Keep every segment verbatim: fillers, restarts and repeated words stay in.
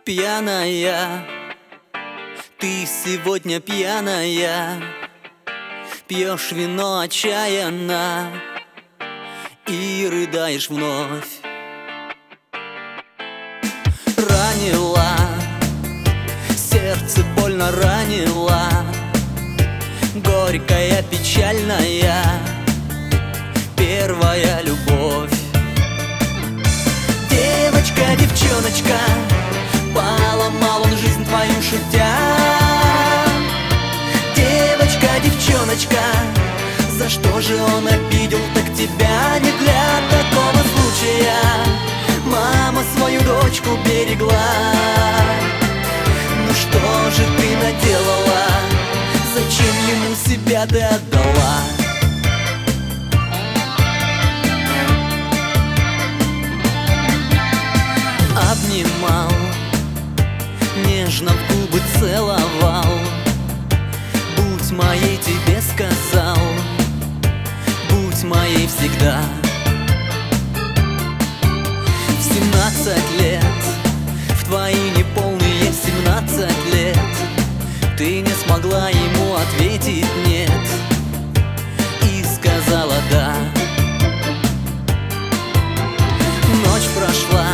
Пьяная, ты сегодня пьяная, пьешь вино отчаянно и рыдаешь вновь. Ранила, сердце больно ранила, горькая, печальная первая любовь. Девочка, девчоночка, поломал он жизнь твою шутя. Девочка, девчоночка, за что же он обидел так тебя? Не для такого случая мама свою дочку берегла. Ну что же ты наделала? Зачем ему себя ты отдала? Обнимал, нежно в губы целовал, будь моей тебе сказал, будь моей всегда. В семнадцать лет, в твои неполные семнадцать лет, ты не смогла ему ответить нет и сказала да. Ночь прошла,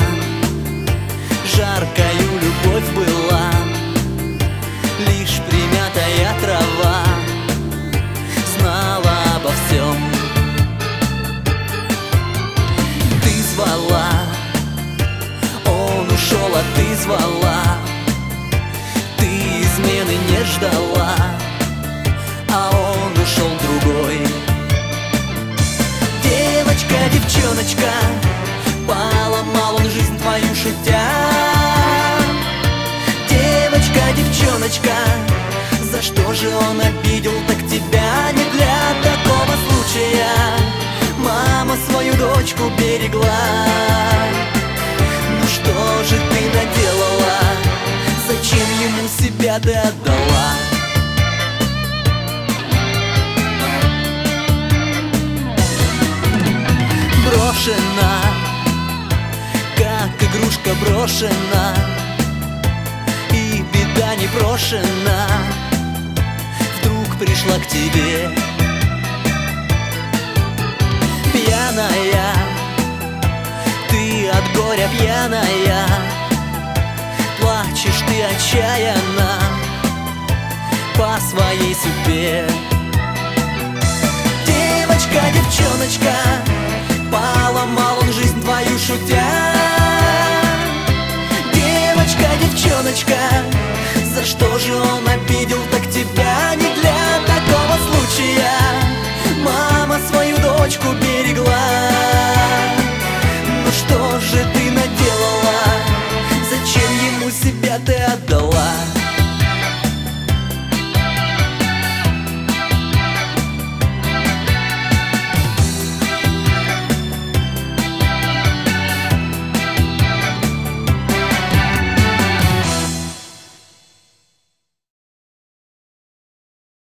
жаркою любовь была, лишь примятая трава знала обо всем. Ты звала, он ушел, а ты звала, ты измены не ждала, а он ушел другой. Девочка, девчоночка, поломал он жизнь твою шутя. Девочка, девчоночка, за что же он обидел так тебя? Не для такого случая мама свою дочку берегла. Ну что же ты наделала? Зачем ему себя ты отдала? Брошена, как игрушка брошена, и беда не брошена вдруг пришла к тебе. Пьяная, ты от горя пьяная, плачешь ты отчаянно по своей судьбе. Девочка, девчоночка, поломал он жизнь твою шутя. Девочка, девчоночка, за что же он обидел так тебя? Не для такого случая мама свою дочку берегла. Ну что же ты наделала? Зачем ему себя ты отдала?